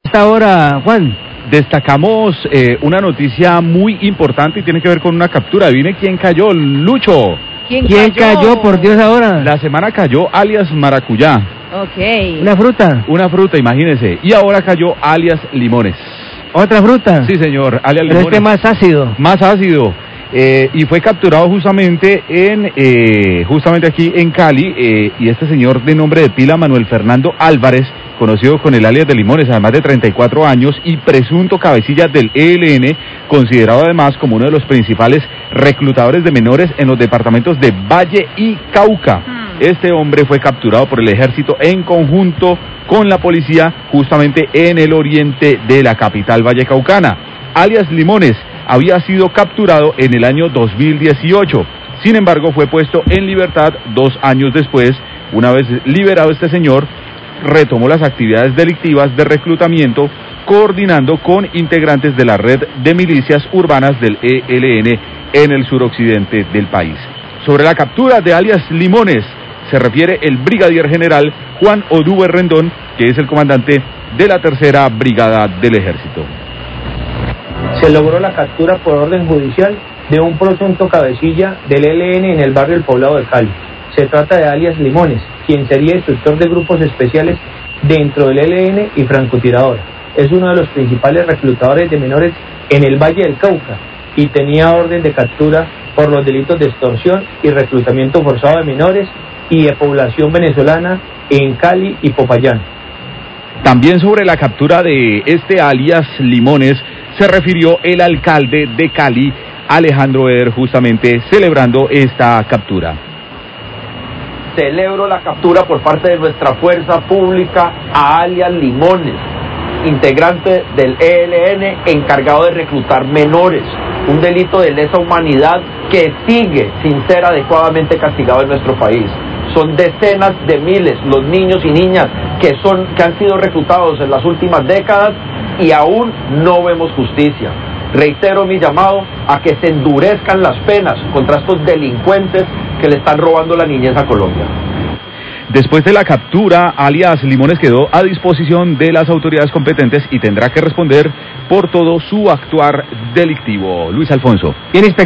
Esta hora, Juan. Destacamos una noticia muy importante y tiene que ver con una captura. Adivine quién cayó, Lucho. ¿Quién cayó, por Dios, ahora? La semana cayó alias maracuyá. Ok. ¿Una fruta? Una fruta, imagínese. Y ahora cayó alias limones. ¿Otra fruta? Sí, señor, alias Pero limones. más ácido. Más ácido. Y fue capturado justamente aquí en Cali, y este señor de nombre de pila, Manuel Fernando Álvarez, conocido con el alias de Limones, además de 34 años, y presunto cabecilla del ELN, considerado además como uno de los principales reclutadores de menores en los departamentos de Valle y Cauca. Este hombre fue capturado por el ejército en conjunto con la policía justamente en el oriente de la capital vallecaucana. Alias Limones había sido capturado en el año 2018. Sin embargo, fue puesto en libertad 2 años después. Una vez liberado este señor, retomó las actividades delictivas de reclutamiento, coordinando con integrantes de la red de milicias urbanas del ELN en el suroccidente del país. Sobre la captura de alias Limones se refiere el brigadier general Juan Odúe Rendón, que es el comandante de la 3ª Brigada del Ejército. Se logró la captura por orden judicial de un presunto cabecilla del ELN en el barrio El Poblado de Cali. Se trata de alias Limones, quien sería instructor de grupos especiales dentro del ELN y francotirador. Es uno de los principales reclutadores de menores en el Valle del Cauca y tenía orden de captura por los delitos de extorsión y reclutamiento forzado de menores y de población venezolana en Cali y Popayán. También sobre la captura de este alias Limones se refirió el alcalde de Cali, Alejandro Eder, justamente celebrando esta captura. Celebro la captura por parte de nuestra fuerza pública a alias Limones, integrante del ELN encargado de reclutar menores, un delito de lesa humanidad que sigue sin ser adecuadamente castigado en nuestro país. Son decenas de miles los niños y niñas que han sido reclutados en las últimas décadas y aún no vemos justicia. Reitero mi llamado a que se endurezcan las penas contra estos delincuentes que le están robando la niñez a Colombia. Después de la captura, alias Limones quedó a disposición de las autoridades competentes y tendrá que responder por todo su actuar delictivo. Luis Alfonso. Bien,